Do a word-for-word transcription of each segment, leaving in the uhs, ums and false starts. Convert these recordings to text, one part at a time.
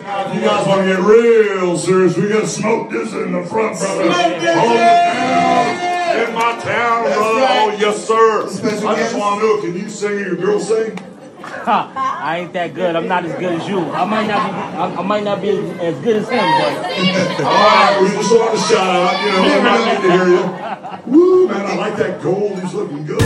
If you guys want to get real serious, we got Smoke Dizzy in the front, brother. Smoke Dizzy! Hold it down in my town, That's brother. right. Oh, yes, sir. Special I just guest. want to know, can you sing or your girl sing? I ain't that good. I'm not as good as you. I might not be. I, I might not be as, as good as him, but. All right, we just want to shout out. You know, we might need to hear you. Woo, man, I like that gold. He's looking good.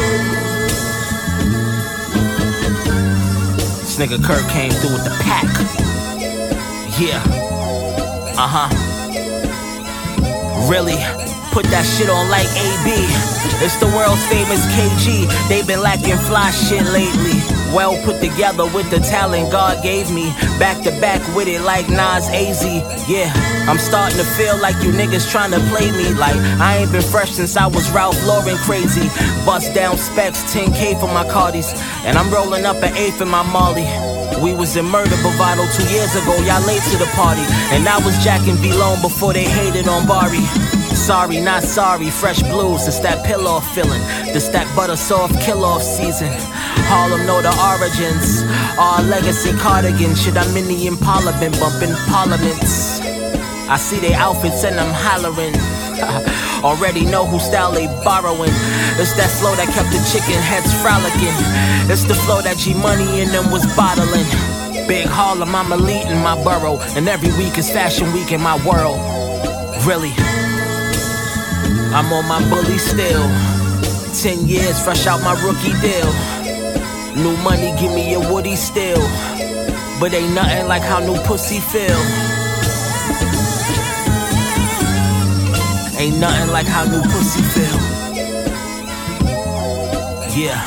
This nigga Kirk came through with the pack. Yeah. Uh-huh. Really? Put that shit on like A B. It's the world's famous K G. They been lacking fly shit lately. Well put together with the talent God gave me. Back to back with it like Nas A Z. Yeah, I'm starting to feel like you niggas trying to play me. Like I ain't been fresh since I was Ralph Lauren crazy. Bust down specs, ten K for my Cardis. And I'm rolling up an eighth in my Molly. We was in Murder Bravado two years ago, y'all late to the party. And I was jacking B-Lone before they hated on Bari. Sorry, not sorry, fresh blues, it's that pill-off feeling. This that butter soft kill-off season. Harlem know the origins. Our legacy cardigan, shit, I'm in the Impala, been bumping parliaments. I see they outfits and I'm hollering. Already know whose style they borrowing. It's that flow that kept the chicken heads frolicking. It's the flow that G-Money in them was bottling. Big Harlem, I'm elite in my borough. And every week is fashion week in my world. Really, I'm on my bully still. Ten years fresh out my rookie deal. New money give me a woody still. But ain't nothing like how new pussy feel. Ain't nothing like how new pussy feel. Yeah.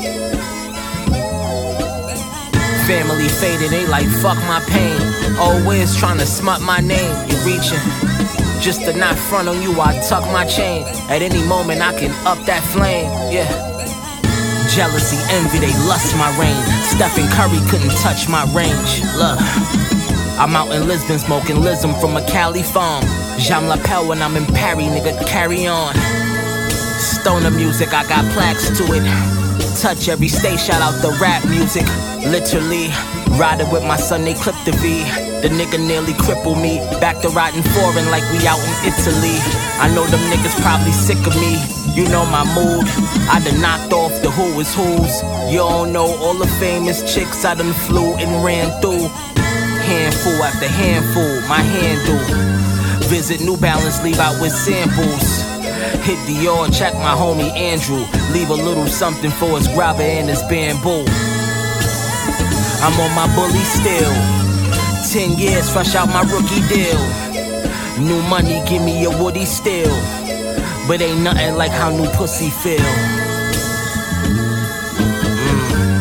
Family faded, they like fuck my pain. Always trying to smut my name. You reaching just to not front on you, I tuck my chain. At any moment I can up that flame. Yeah. Jealousy, envy, they lust my reign. Stephen Curry couldn't touch my range. Look, I'm out in Lisbon smoking Lism from a Cali farm. Jean Lapel when I'm in Paris, nigga, carry on. Stoner music, I got plaques to it. Touch every state, shout out the rap music. Literally, riding with my son, they clipped the V. The nigga nearly crippled me. Back to riding foreign like we out in Italy. I know them niggas probably sick of me. You know my mood. I done knocked off the who is who's. You don't know all the famous chicks I done flew and ran through. Handful after handful, my handle. Visit New Balance, leave out with samples. Hit Dior, check my homie Andrew. Leave a little something for his grabber and his bamboo. I'm on my bully still. Ten years fresh out my rookie deal. New money give me a woody still. But ain't nothing like how new pussy feel.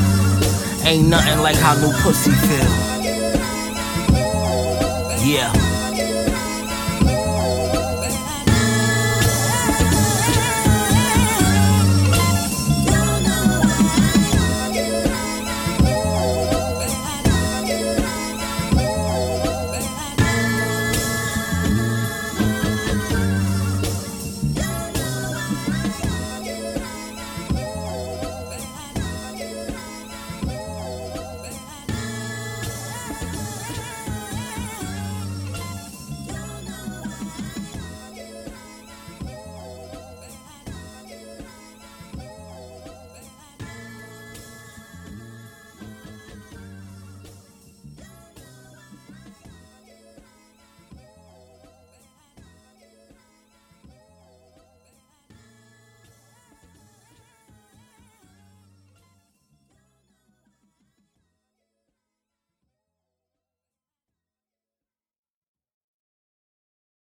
Mm. Ain't nothing like how new pussy feel. Yeah.